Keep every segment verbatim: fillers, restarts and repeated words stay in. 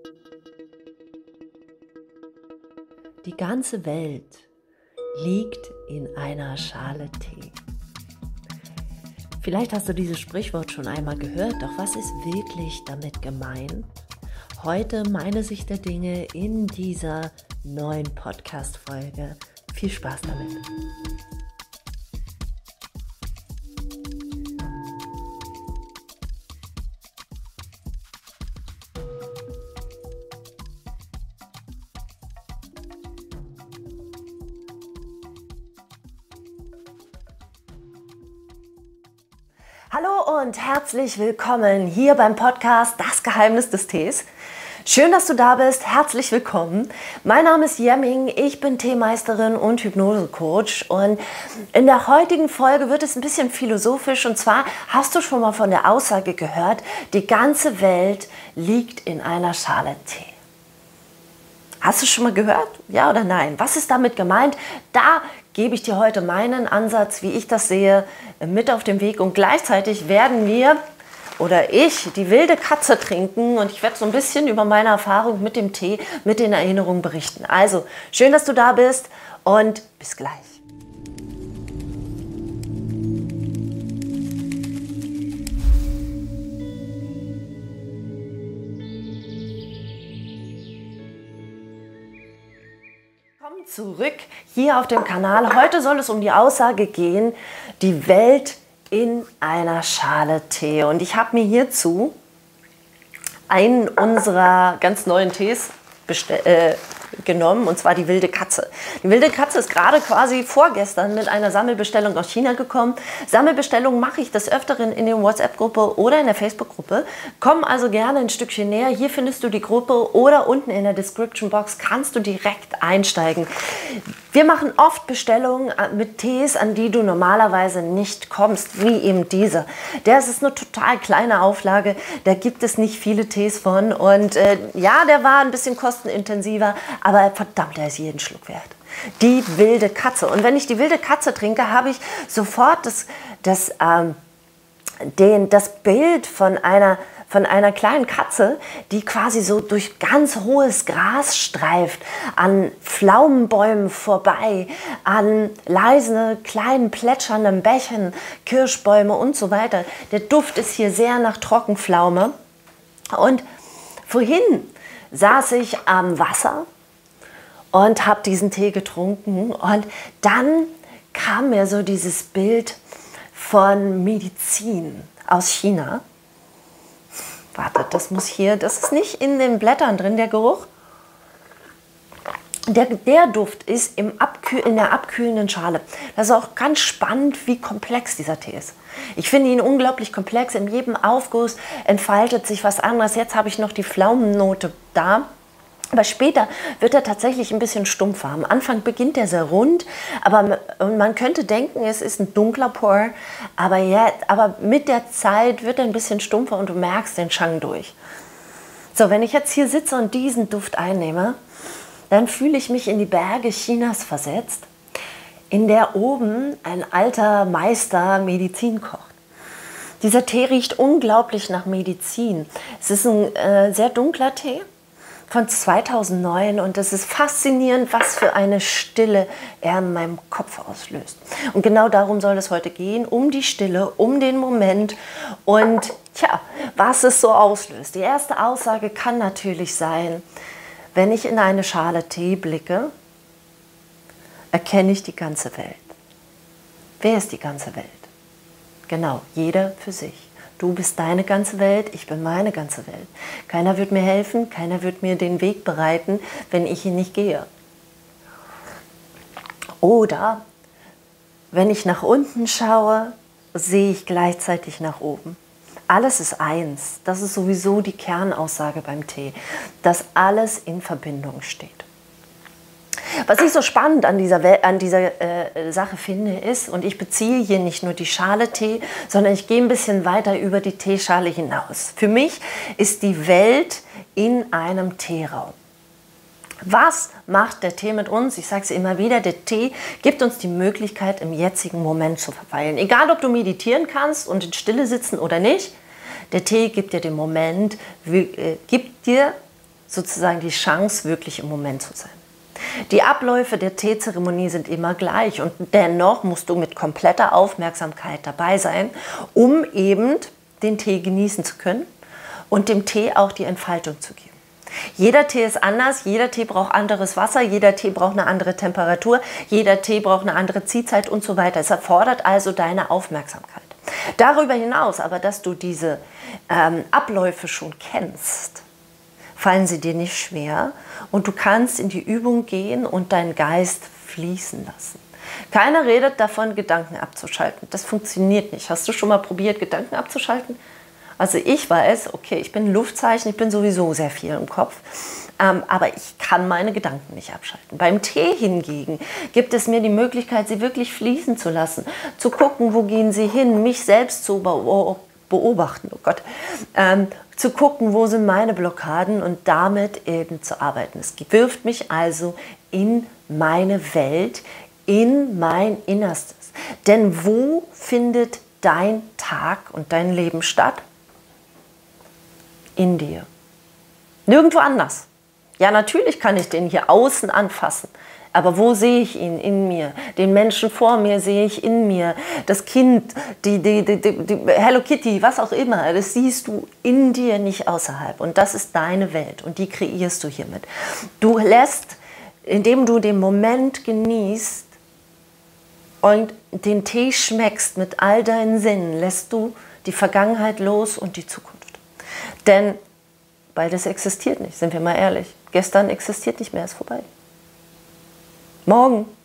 Die ganze Welt liegt in einer Schale Tee. Vielleicht hast du dieses Sprichwort schon einmal gehört, doch was ist wirklich damit gemeint? Heute meine Sicht der Dinge in dieser neuen Podcast-Folge. Viel Spaß damit! Hallo und herzlich willkommen hier beim Podcast Das Geheimnis des Tees. Schön, dass du da bist. Herzlich willkommen. Mein Name ist Jemming, ich bin Teemeisterin und Hypnosecoach und in der heutigen Folge wird es ein bisschen philosophisch und zwar hast du schon mal von der Aussage gehört, die ganze Welt liegt in einer Schale Tee. Hast du schon mal gehört? Ja oder nein? Was ist damit gemeint? Da gebe ich dir heute meinen Ansatz, wie ich das sehe, mit auf den Weg. Und gleichzeitig werden wir, oder ich, die wilde Katze trinken. Und ich werde so ein bisschen über meine Erfahrung mit dem Tee, mit den Erinnerungen berichten. Also, schön, dass du da bist und bis gleich. Zurück hier auf dem Kanal. Heute soll es um die Aussage gehen, die Welt in einer Schale Tee. Und ich habe mir hierzu einen unserer ganz neuen Tees äh, genommen, und zwar die wilde Katze. Die wilde Katze ist gerade quasi vorgestern mit einer Sammelbestellung aus China gekommen. Sammelbestellungen mache ich des Öfteren in der WhatsApp-Gruppe oder in der Facebook-Gruppe. Komm also gerne ein Stückchen näher. Hier findest du die Gruppe oder unten in der Description-Box kannst du direkt einsteigen. Wir machen oft Bestellungen mit Tees, an die du normalerweise nicht kommst, wie eben dieser. Der ist eine total kleine Auflage, da gibt es nicht viele Tees von und äh, ja, der war ein bisschen kostenintensiver, aber verdammt, der ist jeden Schluck wert. Die wilde Katze. Und wenn ich die wilde Katze trinke, habe ich sofort das, das, ähm, den, das Bild von einer von einer kleinen Katze, die quasi so durch ganz hohes Gras streift, an Pflaumenbäumen vorbei, an leisen, kleinen, plätschernden Bächen, Kirschbäume und so weiter. Der Duft ist hier sehr nach Trockenpflaume. Und vorhin saß ich am Wasser und habe diesen Tee getrunken und dann kam mir so dieses Bild von Medizin aus China. Warte, das muss hier, das ist nicht in den Blättern drin, der Geruch. Der, der Duft ist im Abkühl, in der abkühlenden Schale. Das ist auch ganz spannend, wie komplex dieser Tee ist. Ich finde ihn unglaublich komplex. In jedem Aufguss entfaltet sich was anderes. Jetzt habe ich noch die Pflaumennote da. Aber später wird er tatsächlich ein bisschen stumpfer. Am Anfang beginnt er sehr rund, aber man könnte denken, es ist ein dunkler Pour. Aber, ja, aber mit der Zeit wird er ein bisschen stumpfer und du merkst den Shang durch. So, wenn ich jetzt hier sitze und diesen Duft einnehme, dann fühle ich mich in die Berge Chinas versetzt, in der oben ein alter Meister Medizin kocht. Dieser Tee riecht unglaublich nach Medizin. Es ist ein äh, sehr dunkler Tee von zweitausendneun und es ist faszinierend, was für eine Stille er in meinem Kopf auslöst. Und genau darum soll es heute gehen, um die Stille, um den Moment und tja, was es so auslöst. Die erste Aussage kann natürlich sein, wenn ich in eine Schale Tee blicke, erkenne ich die ganze Welt. Wer ist die ganze Welt? Genau, jeder für sich. Du bist deine ganze Welt, ich bin meine ganze Welt. Keiner wird mir helfen, keiner wird mir den Weg bereiten, wenn ich ihn nicht gehe. Oder wenn ich nach unten schaue, sehe ich gleichzeitig nach oben. Alles ist eins. Das ist sowieso die Kernaussage beim Tee, dass alles in Verbindung steht. Was ich so spannend an dieser, Wel- an dieser äh, Sache finde, ist, und ich beziehe hier nicht nur die Schale Tee, sondern ich gehe ein bisschen weiter über die Teeschale hinaus. Für mich ist die Welt in einem Teeraum. Was macht der Tee mit uns? Ich sage es immer wieder, der Tee gibt uns die Möglichkeit, im jetzigen Moment zu verweilen. Egal, ob du meditieren kannst und in Stille sitzen oder nicht, der Tee gibt dir den Moment, gibt dir sozusagen die Chance, wirklich im Moment zu sein. Die Abläufe der Teezeremonie sind immer gleich und dennoch musst du mit kompletter Aufmerksamkeit dabei sein, um eben den Tee genießen zu können und dem Tee auch die Entfaltung zu geben. Jeder Tee ist anders, jeder Tee braucht anderes Wasser, jeder Tee braucht eine andere Temperatur, jeder Tee braucht eine andere Ziehzeit und so weiter. Es erfordert also deine Aufmerksamkeit. Darüber hinaus aber, dass du diese ähm, Abläufe schon kennst, fallen sie dir nicht schwer und du kannst in die Übung gehen und deinen Geist fließen lassen. Keiner redet davon, Gedanken abzuschalten. Das funktioniert nicht. Hast du schon mal probiert, Gedanken abzuschalten? Also ich weiß, okay, ich bin ein Luftzeichen, ich bin sowieso sehr viel im Kopf, ähm, aber ich kann meine Gedanken nicht abschalten. Beim Tee hingegen gibt es mir die Möglichkeit, sie wirklich fließen zu lassen, zu gucken, wo gehen sie hin, mich selbst zu beobachten, oh Gott, ähm, zu gucken, wo sind meine Blockaden und damit eben zu arbeiten. Es wirft mich also in meine Welt, in mein Innerstes. Denn wo findet dein Tag und dein Leben statt? In dir. Nirgendwo anders. Ja, natürlich kann ich den hier außen anfassen. Aber wo sehe ich ihn? In mir. Den Menschen vor mir sehe ich in mir. Das Kind, die, die, die, die Hello Kitty, was auch immer. Das siehst du in dir, nicht außerhalb. Und das ist deine Welt. Und die kreierst du hiermit. Du lässt, indem du den Moment genießt und den Tee schmeckst mit all deinen Sinnen, lässt du die Vergangenheit los und die Zukunft. Denn beides existiert nicht, sind wir mal ehrlich. Gestern existiert nicht mehr, ist vorbei. Morgen.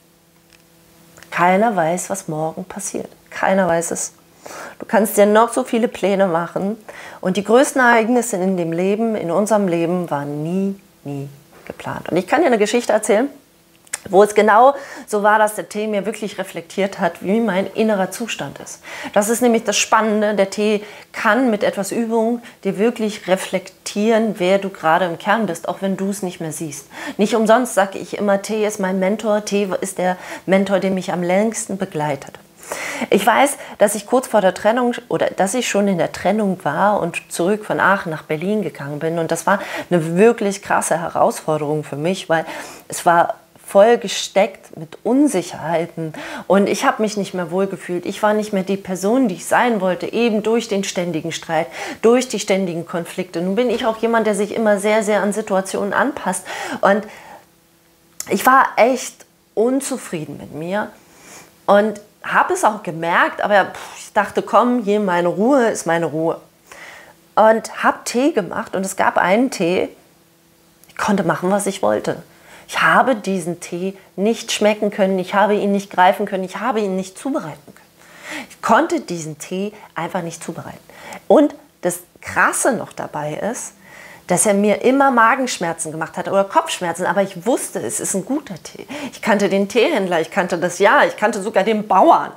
Keiner weiß, was morgen passiert. Keiner weiß es. Du kannst dir noch so viele Pläne machen. Und die größten Ereignisse in dem Leben, in unserem Leben, waren nie, nie geplant. Und ich kann dir eine Geschichte erzählen, wo es genau so war, dass der Tee mir wirklich reflektiert hat, wie mein innerer Zustand ist. Das ist nämlich das Spannende. Der Tee kann mit etwas Übung dir wirklich reflektieren, wer du gerade im Kern bist, auch wenn du es nicht mehr siehst. Nicht umsonst sage ich immer, Tee ist mein Mentor. Tee ist der Mentor, der mich am längsten begleitet. Ich weiß, dass ich kurz vor der Trennung oder dass ich schon in der Trennung war und zurück von Aachen nach Berlin gegangen bin. Und das war eine wirklich krasse Herausforderung für mich, weil es war voll gesteckt mit Unsicherheiten und ich habe mich nicht mehr wohlgefühlt. Ich war nicht mehr die Person, die ich sein wollte, eben durch den ständigen Streit, durch die ständigen Konflikte. Nun bin ich auch jemand, der sich immer sehr, sehr an Situationen anpasst und ich war echt unzufrieden mit mir und habe es auch gemerkt, aber ich dachte, komm, hier meine Ruhe ist meine Ruhe. Und habe Tee gemacht und es gab einen Tee, ich konnte machen, was ich wollte. Ich habe diesen Tee nicht schmecken können, ich habe ihn nicht greifen können, ich habe ihn nicht zubereiten können. Ich konnte diesen Tee einfach nicht zubereiten. Und das Krasse noch dabei ist, dass er mir immer Magenschmerzen gemacht hat oder Kopfschmerzen, aber ich wusste, es ist ein guter Tee. Ich kannte den Teehändler, ich kannte das Jahr, ich kannte sogar den Bauern.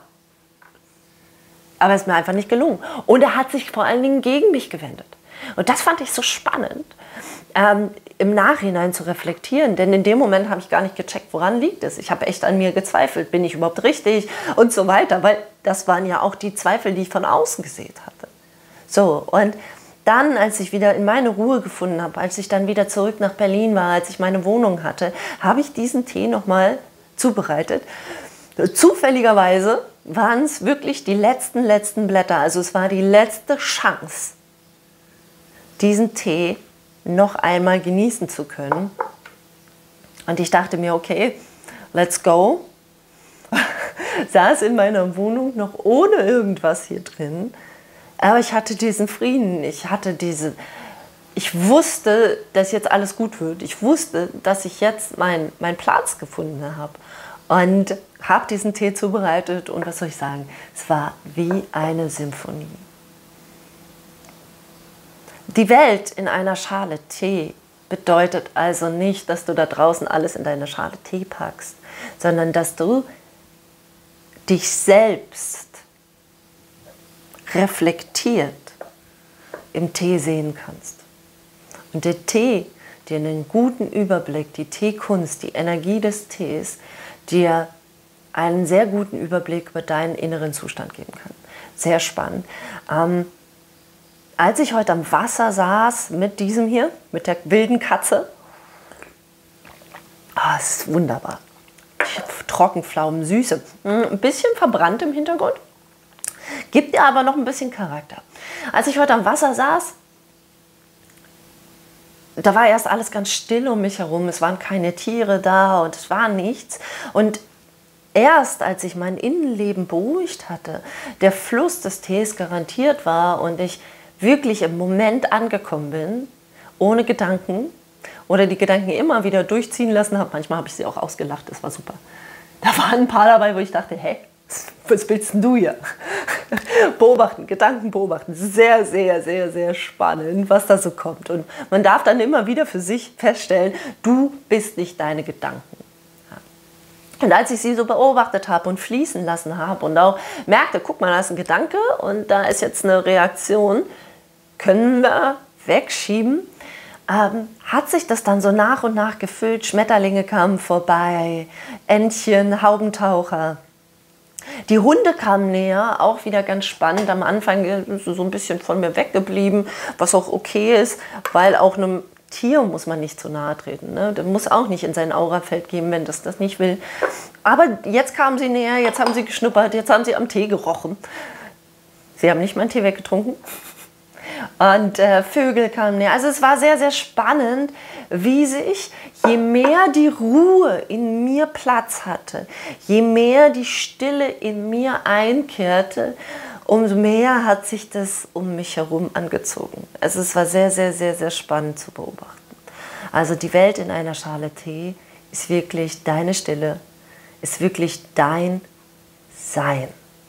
Aber es ist mir einfach nicht gelungen. Und er hat sich vor allen Dingen gegen mich gewendet. Und das fand ich so spannend, ähm, im Nachhinein zu reflektieren. Denn in dem Moment habe ich gar nicht gecheckt, woran liegt es. Ich habe echt an mir gezweifelt, bin ich überhaupt richtig und so weiter. Weil das waren ja auch die Zweifel, die ich von außen gesehen hatte. So, und dann, als ich wieder in meine Ruhe gefunden habe, als ich dann wieder zurück nach Berlin war, als ich meine Wohnung hatte, habe ich diesen Tee nochmal zubereitet. Zufälligerweise waren es wirklich die letzten, letzten Blätter. Also es war die letzte Chance, diesen Tee noch einmal genießen zu können. Und ich dachte mir, okay, let's go. Saß in meiner Wohnung noch ohne irgendwas hier drin. Aber ich hatte diesen Frieden, ich hatte diese, ich wusste, dass jetzt alles gut wird. Ich wusste, dass ich jetzt meinen mein Platz gefunden habe. Und habe diesen Tee zubereitet und was soll ich sagen, es war wie eine Symphonie. Die Welt in einer Schale Tee bedeutet also nicht, dass du da draußen alles in deine Schale Tee packst, sondern dass du dich selbst reflektiert im Tee sehen kannst. Und der Tee dir einen guten Überblick, die Teekunst, die Energie des Tees, dir einen sehr guten Überblick über deinen inneren Zustand geben kann. Sehr spannend. Ähm, als ich heute am Wasser saß mit diesem hier, mit der wilden Katze, ah, es ist wunderbar. Trockenpflaumen, Süße, ein bisschen verbrannt im Hintergrund, gibt dir aber noch ein bisschen Charakter. Als ich heute am Wasser saß, da war erst alles ganz still um mich herum, es waren keine Tiere da und es war nichts. Und erst als ich mein Innenleben beruhigt hatte, der Fluss des Tees garantiert war und ich wirklich im Moment angekommen bin, ohne Gedanken, oder die Gedanken immer wieder durchziehen lassen habe. Manchmal habe ich sie auch ausgelacht, das war super. Da waren ein paar dabei, wo ich dachte, hä, was willst denn du hier? Beobachten, Gedanken beobachten. Sehr, sehr, sehr, sehr spannend, was da so kommt. Und man darf dann immer wieder für sich feststellen, du bist nicht deine Gedanken. Und als ich sie so beobachtet habe und fließen lassen habe und auch merkte, guck mal, da ist ein Gedanke und da ist jetzt eine Reaktion, können wir wegschieben, ähm, hat sich das dann so nach und nach gefüllt. Schmetterlinge kamen vorbei, Entchen, Haubentaucher. Die Hunde kamen näher, auch wieder ganz spannend. Am Anfang ist so ein bisschen von mir weggeblieben, was auch okay ist, weil auch einem Tier muss man nicht zu nahe treten. Ne? Der muss auch nicht in sein Aurafeld gehen, wenn das das nicht will. Aber jetzt kamen sie näher, jetzt haben sie geschnuppert, jetzt haben sie am Tee gerochen. Sie haben nicht meinen Tee weggetrunken. Und äh, Vögel kamen näher. Also es war sehr, sehr spannend, wie sich, je mehr die Ruhe in mir Platz hatte, je mehr die Stille in mir einkehrte, umso mehr hat sich das um mich herum angezogen. Also es war sehr, sehr, sehr, sehr spannend zu beobachten. Also die Welt in einer Schale Tee ist wirklich deine Stille, ist wirklich dein Sein.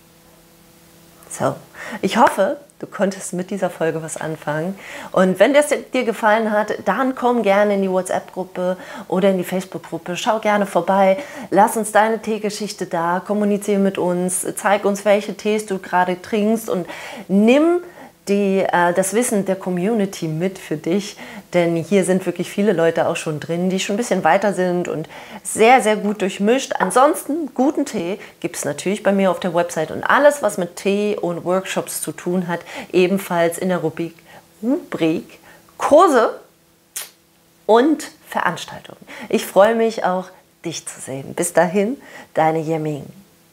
So, ich hoffe, du konntest mit dieser Folge was anfangen. Und wenn das dir gefallen hat, dann komm gerne in die WhatsApp-Gruppe oder in die Facebook-Gruppe. Schau gerne vorbei. Lass uns deine Teegeschichte da. Kommuniziere mit uns. Zeig uns, welche Tees du gerade trinkst. Und nimm die, äh, das Wissen der Community mit für dich. Denn hier sind wirklich viele Leute auch schon drin, die schon ein bisschen weiter sind und sehr, sehr gut durchmischt. Ansonsten, guten Tee gibt es natürlich bei mir auf der Website und alles, was mit Tee und Workshops zu tun hat, ebenfalls in der Rubrik, Rubrik Kurse und Veranstaltungen. Ich freue mich auch, dich zu sehen. Bis dahin, deine Yeming.